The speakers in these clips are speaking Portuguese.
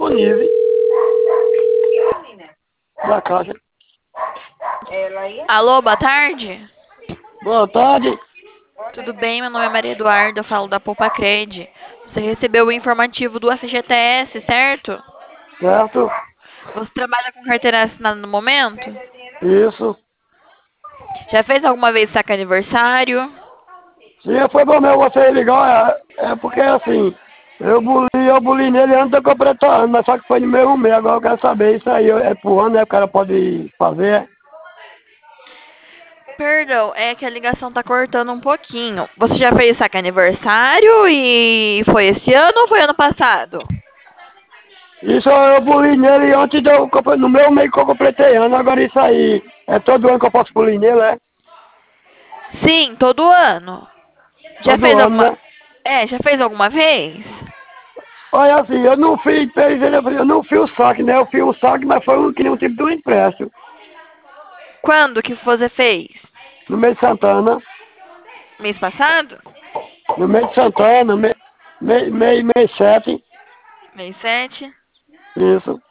disponível da caixa. Alô, boa tarde. Boa tarde. Tudo bem? Meu nome é Maria Eduarda, eu falo da Poupa Cred. Você recebeu o informativo do FGTS, certo? Certo? Você trabalha com carteira assinada no momento? Isso. Já fez alguma vez saque aniversário? Sim, foi bom mesmo você ligar. É porque assim, eu boli nele antes de eu completar ano, mas só que foi no mesmo mês. Agora eu quero saber isso aí. É por ano, né? O cara pode fazer. Perdão, é que a ligação tá cortando um pouquinho. Você já fez saque aniversário e foi esse ano ou foi ano passado? Isso eu boli nele antes de eu completar, no meu mês que eu completei ano. Agora isso aí, é todo ano que eu posso bolir nele, é? Sim, todo ano. Já Todo fez ano, alguma... né? Já fez alguma vez? Olha assim, eu não fiz, eu não fiz o saque, né? Eu fiz um saque, mas foi que nem um tipo de um empréstimo. Quando que você fez? No mês de Santana. Mês passado? No mês de Santana, mês 7. Mês 7? Isso.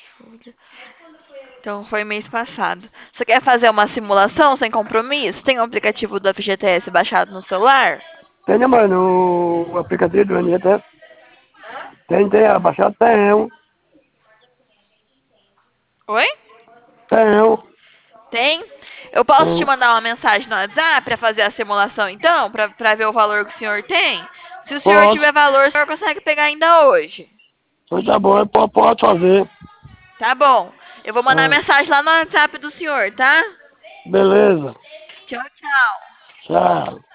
Então foi mês passado. Você quer fazer uma simulação sem compromisso? Tem o aplicativo do FGTS baixado no celular? Tem, né, mano? O aplicativo do NTF. Tem, abaixado tem um. Oi? Tem um. Tem? Eu posso te Tem. mandar uma mensagem no WhatsApp para fazer a simulação então? Para ver o valor que o senhor tem? Se o senhor Pode. tiver valor, o senhor consegue pegar ainda hoje. Pois tá bom, pode fazer. Tá bom. Eu vou mandar Ah, mensagem lá no WhatsApp do senhor, tá? beleza. Tchau, tchau. Tchau.